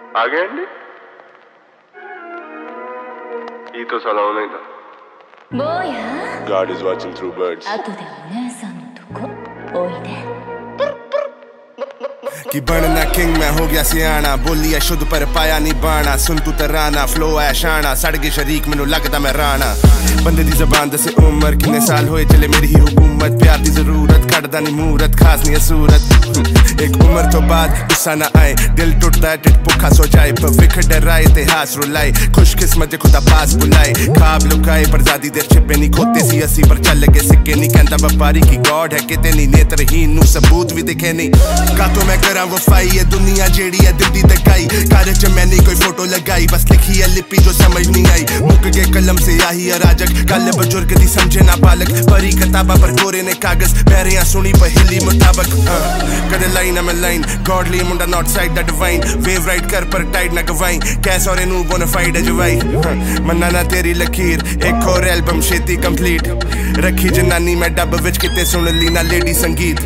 आ गए అండి ఈ తో సలాం नहीं था 뭐야? God is watching through birds. 아또대 오네산 두고 오이데 कि बनना किंग मैं हो गया सियाना बोली है शुद्ध पर पाया नहीं बाना सुन तू तराना फ्लो है शाना सड़ गए शरीक मैनू लगदा मैं राना बंदे दी जबान दसे उम्र कितने साल होए चले मेरी ही हुकूमत प्यार दी जरूरत खड़दा नहीं मूरत खास नहीं सूरत एक उम्र तो बाद गुस्सा ना आए दिल टूटदा टिट भुखा सो जाए भविख डराए इतिहास रुलाए खुशकिस्मत खुदा पास बुलाए खाब लुकाए पर ज़्यादा देर छिपे नहीं खोते सी असी पर चल लगे सिक्के नहीं कहता व्यापारी की गॉड है किते नहीं नेत्रहीन नू सबूत भी दिखे नहीं का तो मैं करा वफाई ये दुनिया जेड़ी है दिल दी दगाई कारे च मैंने कोई फोटो लगाई बस लिखी है लिपि जो समझ नहीं आई मुक गए कलम से आही अराजक गल बुजुर्ग दी समझे ना बालक परी किताबा पर कोरे ने कागज पैरियां सुनी पहली मुताबक कदे लाइन मैं लाइन गॉडली मुंडा not side the divine wave ride कर पर टाइड ना गवाई कैस और नु बोनाफाइड जवाई मन्ना ना तेरी लकीर एक और एल्बम छेती कंप्लीट रखी जनानी मैं डब विच किते सुन ली ना लेडी संगीत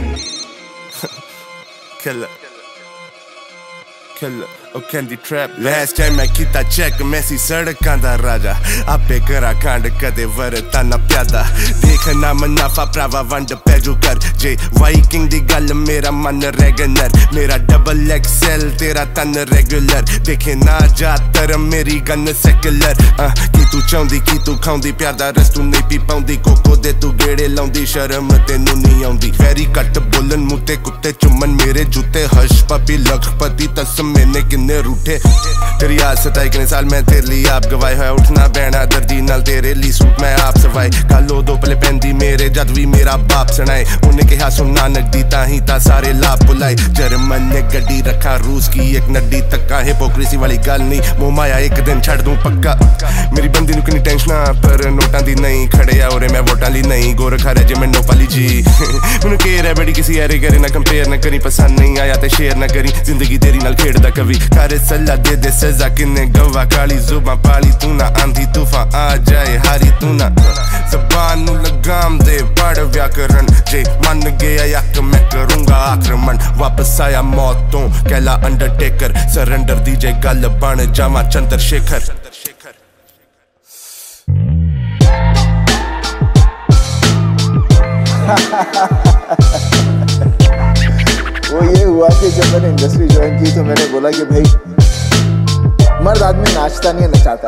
Killer, oh candy trap. Last time I kita check Messi सड़कां दा राजा आपे करा कांड कदे वरता ना प्यादा देखना मुनाफा प्रावा वंड पैजू कर जे वाइकिंग दी गल मेरा मन रेगनर मेरा डबल एक्सएल तेरा तन रेगुलर देखे ना जातर मेरी गन सेकुलर की तू चाहंदी की तू खाउंदी प्यार दा रस तू नहीं पी पाउंदी कोको दे तू गेड़े लाउंदी शर्म तेनू नहीं आउंदी फेरी कट बोलन मुते कुत्ते चुमन मेरे जूते हश पपी लखपति तस मैंने किन्ने रूठे तेरी याद सताई कितने साल मैं तेरे लिए आप गवाए है उठना बहना दर्दी नाल तेरे लिए सूट मैं आप सवाई कालो दो पले पहनदी मेरे जद भी मेरा बाप सुनाए उन्हें कहा सुनना नगदी ताही ता सारे लाभ बुलाए जर्मन ने गड्डी रखा रूस की एक नड्डी तक्का हिपोक्रेसी वाली गल नहीं मुंह माया एक दिन छड़ दूं पक्का मेरी बंदी नु कितनी टेंशन पर नोटां दी नहीं खड़े आ और मैं वोटां ली नहीं गोरखा रे जे मैं नोपाली जी मैनू केयर है बड़ी किसी यारे करे ना कंपेयर ना करी पसंद नहीं आया ते शेयर ना करी जिंदगी तेरी नाल खेड़दा कभी करे सल्ला दे दे सजा किन्ने गवा काली जुबां पाली तू ना आंधी तूफान आ जाए हारी तू ना ज़बान नू लगाम दे पढ़ व्याकरण जे मन गया यक मैं करूंगा आक्रमण वापस आया मौतों कहला अंडरटेकर सरेंडर दी जे गल बन जावा चंद्रशेखर वो ये हुआ कि जब मैंने इंडस्ट्री ज्वाइन की तो मैंने बोला कि भाई मर्द आदमी नाचता नहीं है नचाता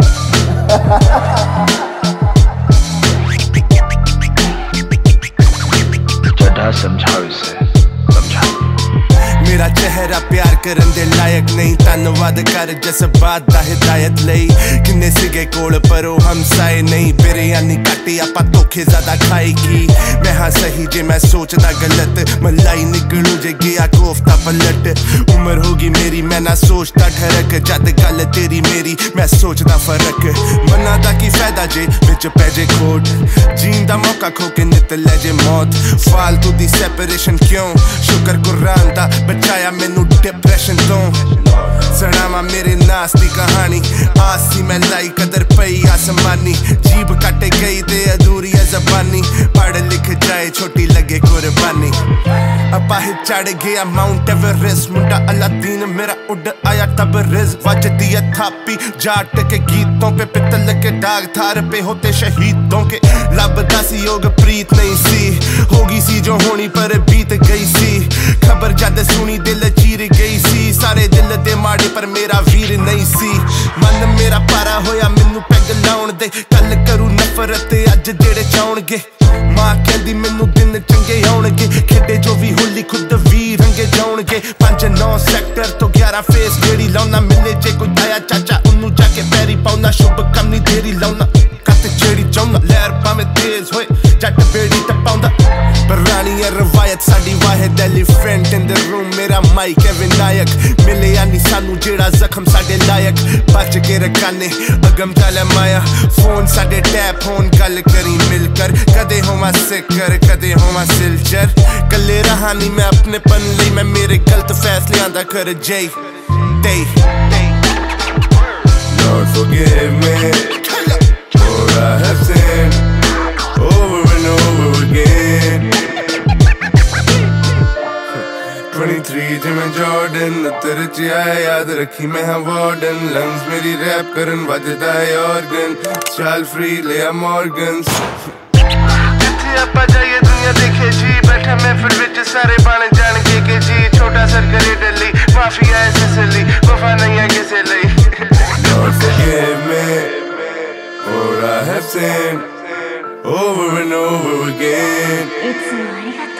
चढ़ा समझाओ इसे समझाओ मेरा चेहरा प्यार करन दे लायक नहीं धन्नवाद कर जज्बात दा हिदायत लई किन्ने सिगे कोल पर हमसाए नहीं बिरयानी काटी आपा धोखे ज्यादा खाई की मैं हाँ सही जे मैं सोचदा गलत मलाई निकलू जे गया कोफ्ता पलट उम्र होगी मेरी मैं ना सोचता ठरक जद गल तेरी मेरी मैं सोचदा फर्क मना दा की फायदा जे विच पैजे खोट जीन दा मौका खो के नित ले जे मौत फालतू दी सेपरेशन क्यों शुक्र कुरान दा बचाया मैनू डिप्रेशन तो सनावा मेरे नास दी कहानी आसी मैं लाई कदर पई आसमानी जीभ कटे गई ते अधूरी है जबानी पढ़ लिख जाए छोटी लगे कुर्बानी अपाहिज चढ़ गया माउंट एवरेस्ट मुंडा अलादीन मेरा उड़ आया तबरेज वजदी है थापी जाट के गीतों पे पितल के दाग थार पे होते शहीदों के लबदा सी योग प्रीत नहीं सी होगी सी जो होनी पर बीत गई सी खबर जद सुनी दिल चीर गई सी सारे दिल दे माड़े पर मेरा वीर नहीं सी मन मेरा पारा होया मैनू पैग लाउण दे कल करू नफरत अज जेड़े चाउणगे मां कहंदी मैनू दिन चंगे आउणगे खेडे जो भी होली खुद भी रंगे जाउणगे 5-9 सेक्टर तो 11 फेस जेड़ी लाउना मिले जे कोई आया चाचा उन्नू जाके पैरी पाउना शुभ काम नहीं देरी लाउना कत जेड़ी चाउना लहर पावे तेज होए जट बेड़ी टपाउंदा पर रानी है रवायत साडी वाहिद एलिफेंट इन द रूम मेरा माइक है विनायक मिले यानी सानू जेड़ा जख्म साडे लायक बच के रखाने अगम चले माया फोन साडे टैप होन गल करी मिलकर कदे होवा सिकर कदे होवा सिलचर कले रहानी मैं अपने पन लई मैं मेरे गलत फैसले आंदा कर जय they Lord forgive me for I have sinned over and over again 23 जिमें जॉर्डन तेरे च आया याद रखी मैं हाँ वार्डन लंग्स मेरी रैप करन बजदा है ऑर्गन चाल फ्री ले आ मॉर्गन्स जिथे आपा जाइए दुनिया देखे जी बैठे मैं फिर विच सारे बाने जान के जी छोटा सर करे डली माफिया है ससली वफा नहीं है किसे लई Lord forgive me for I have sinned over and over again いつもありがとう